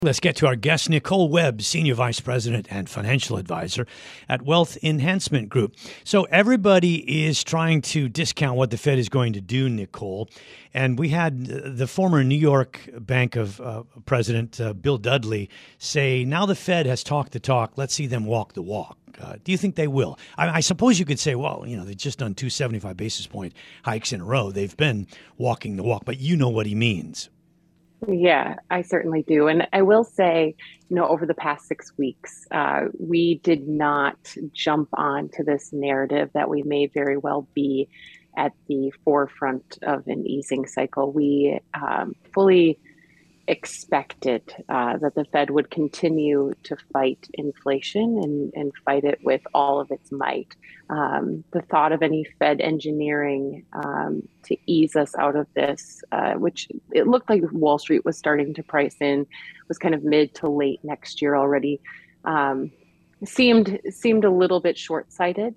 Let's get to our guest, Nicole Webb, Senior Vice President and Financial Advisor at Wealth Enhancement Group. So everybody is trying to discount what the Fed is going to do, Nicole. And we had the former New York Bank of President Bill Dudley say, now the Fed has talked the talk, let's see them walk the walk. Do you think they will? I suppose you could say, well, they've just done 275 basis point hikes in a row. They've been walking the walk, but you know what he means. Yeah, I certainly do. And I will say, over the past 6 weeks, we did not jump on to this narrative that we may very well be at the forefront of an easing cycle. We fully expected that the Fed would continue to fight inflation and fight it with all of its might. The thought of any Fed engineering to ease us out of this, which it looked like Wall Street was starting to price in, was kind of mid to late next year already, seemed a little bit short-sighted.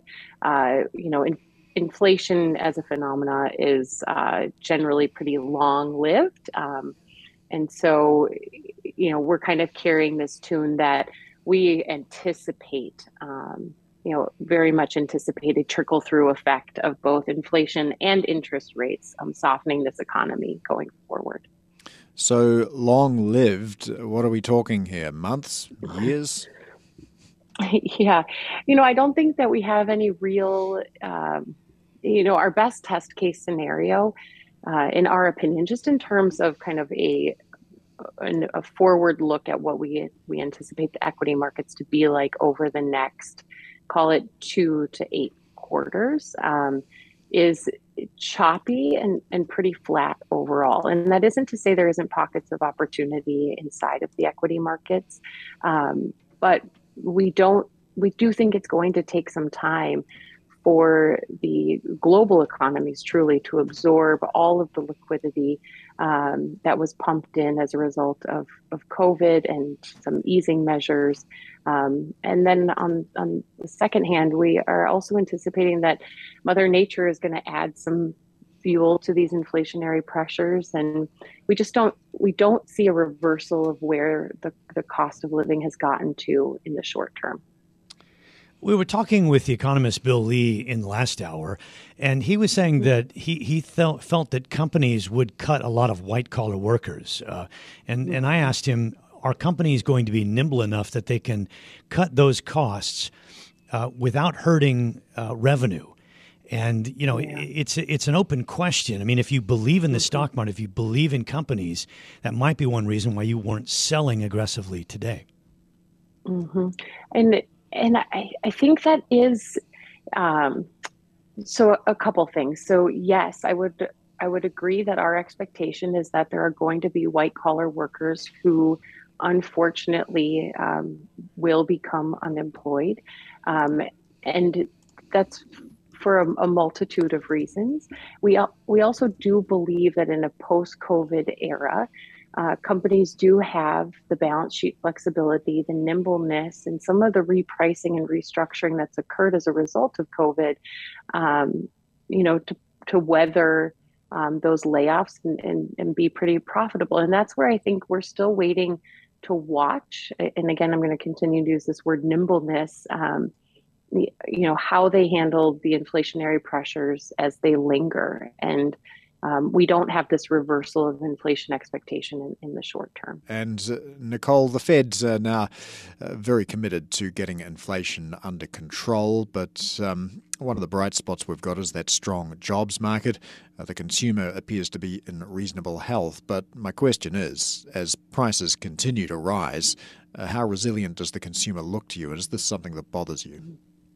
Inflation as a phenomena is generally pretty long-lived. And so, we're kind of carrying this tune that we anticipate, very much anticipated trickle-through effect of both inflation and interest rates softening this economy going forward. So long-lived, what are we talking here? Months? Years? Yeah. I don't think that we have any real, our best test case scenario, in our opinion, just in terms of kind of a forward look at what we anticipate the equity markets to be like over the next, call it 2 to 8 quarters, is choppy and pretty flat overall. And that isn't to say there isn't pockets of opportunity inside of the equity markets, but we do think it's going to take some time for the global economies truly to absorb all of the liquidity that was pumped in as a result of COVID and some easing measures. And then on the second hand, we are also anticipating that Mother Nature is going to add some fuel to these inflationary pressures. And we don't see a reversal of where the cost of living has gotten to in the short term. We were talking with the economist Bill Lee in the last hour, and he was saying that he felt that companies would cut a lot of white-collar workers. And I asked him, are companies going to be nimble enough that they can cut those costs without hurting revenue? And, it's an open question. I mean, if you believe in the stock market, if you believe in companies, that might be one reason why you weren't selling aggressively today. Mm-hmm. And I think that is, so a couple things. So yes, I would agree that our expectation is that there are going to be white collar workers who unfortunately will become unemployed. And that's for a multitude of reasons. We also do believe that in a post-COVID era, companies do have the balance sheet flexibility, the nimbleness, and some of the repricing and restructuring that's occurred as a result of COVID, to weather those layoffs and be pretty profitable. And that's where I think we're still waiting to watch. And again, I'm going to continue to use this word nimbleness, how they handle the inflationary pressures as they linger. And we don't have this reversal of inflation expectation in the short term. And Nicole, the Fed's now very committed to getting inflation under control, but one of the bright spots we've got is that strong jobs market. The consumer appears to be in reasonable health, but my question is, as prices continue to rise, how resilient does the consumer look to you, and is this something that bothers you?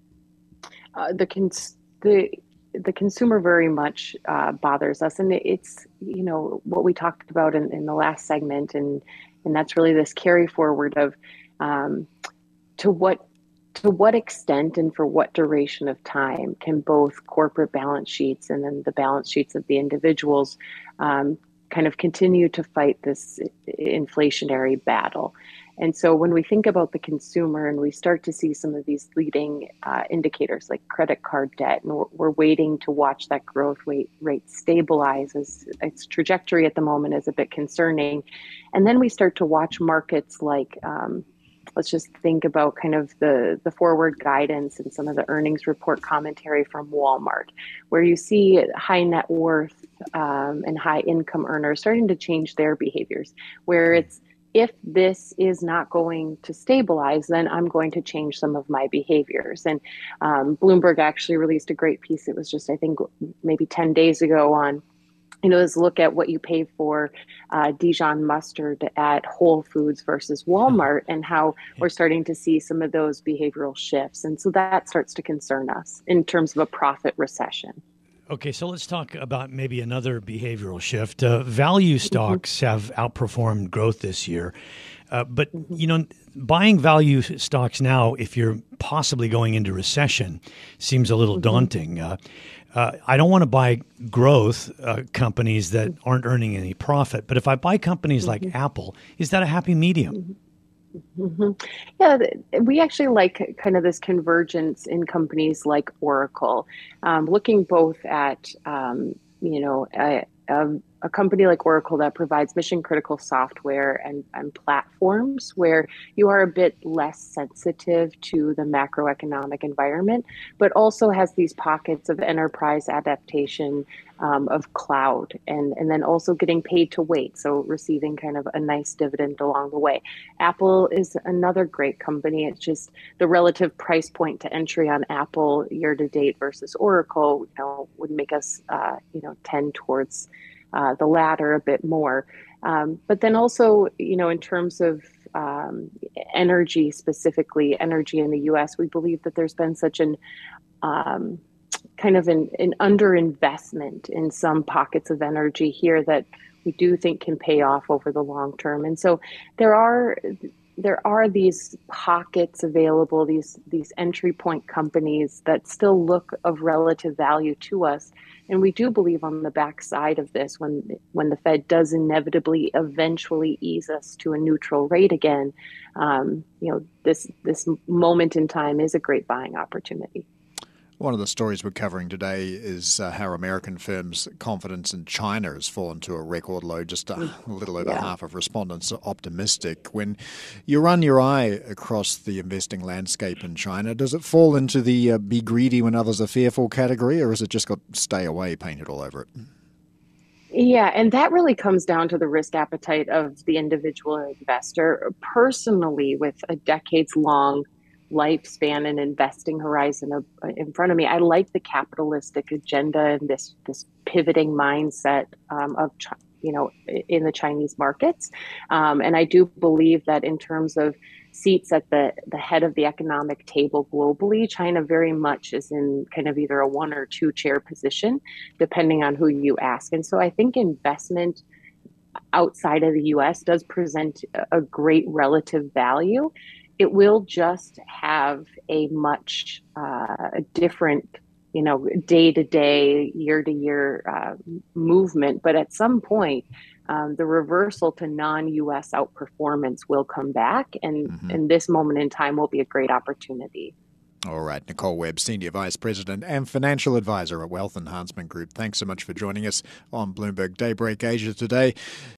The consumer very much bothers us, and it's what we talked about in the last segment, and that's really this carry forward of to what extent and for what duration of time can both corporate balance sheets and then the balance sheets of the individuals kind of continue to fight this inflationary battle. And so when we think about the consumer and we start to see some of these leading indicators like credit card debt, and we're waiting to watch that growth rate stabilize, as its trajectory at the moment is a bit concerning. And then we start to watch markets like, let's just think about kind of the forward guidance and some of the earnings report commentary from Walmart, where you see high net worth and high income earners starting to change their behaviors, where it's, if this is not going to stabilize, then I'm going to change some of my behaviors. And Bloomberg actually released a great piece. It was just, I think, maybe 10 days ago on, is look at what you pay for Dijon mustard at Whole Foods versus Walmart, and how we're starting to see some of those behavioral shifts. And so that starts to concern us in terms of a profit recession. Okay, so let's talk about maybe another behavioral shift. Value stocks have outperformed growth this year. But, buying value stocks now, if you're possibly going into recession, seems a little daunting. I don't want to buy growth companies that aren't earning any profit. But if I buy companies like Apple, is that a happy medium? Yeah, we actually like kind of this convergence in companies like Oracle, looking both at, a company like Oracle that provides mission critical software and platforms where you are a bit less sensitive to the macroeconomic environment, but also has these pockets of enterprise adaptation, of cloud, and then also getting paid to wait. So receiving kind of a nice dividend along the way. Apple is another great company. It's just the relative price point to entry on Apple year to date versus Oracle, would make us, tend towards the latter a bit more. But then also, in terms of energy, specifically energy in the US, we believe that there's been such an kind of an underinvestment in some pockets of energy here that we do think can pay off over the long term. And so there are these pockets available, these entry point companies that still look of relative value to us. And we do believe on the backside of this, when the Fed does inevitably eventually ease us to a neutral rate again, this moment in time is a great buying opportunity. One of the stories we're covering today is how American firms' confidence in China has fallen to a record low. Just a little over half of respondents are optimistic. When you run your eye across the investing landscape in China, does it fall into the be greedy when others are fearful category, or has it just got stay away painted all over it? Yeah, and that really comes down to the risk appetite of the individual investor. Personally, with a decades-long lifespan and investing horizon in front of me, I like the capitalistic agenda and this pivoting mindset of in the Chinese markets, and I do believe that in terms of seats at the head of the economic table globally, China very much is in kind of either a 1 or 2 chair position, depending on who you ask. And so I think investment outside of the US does present a great relative value. It will just have a much different, day-to-day, year-to-year movement. But at some point, the reversal to non-US outperformance will come back. And this moment in time will be a great opportunity. All right. Nicole Webb, Senior Vice President and Financial Advisor at Wealth Enhancement Group. Thanks so much for joining us on Bloomberg Daybreak Asia today.